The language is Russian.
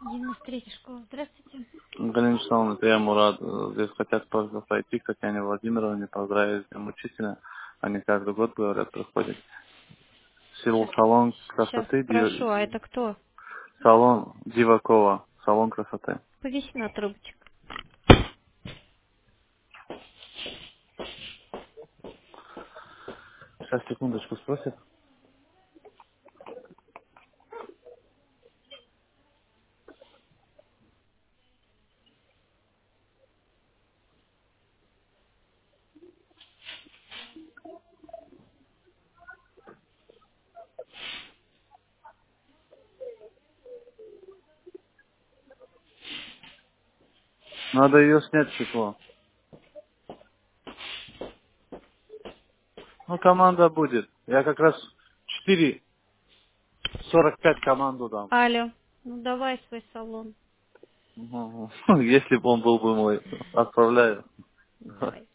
93-я школа. Здравствуйте. Галина Вячеславовна, это я Мурат. Здесь хотят просто пойти к Татьяне Владимировне, поздравить с днем учителя. Они каждый год, говорят, проходят. Сейчас, Салон сейчас красоты, спрошу, а это кто? салон Дивакова, салон красоты. Повиси на трубочек. Сейчас, секундочку, спросят. Надо ее снять стекло. Ну, команда будет. Я как раз 4:45 команду дам. Алло. Ну давай свой салон. Мгм. Если бы он был бы мой, отправляю. Давай.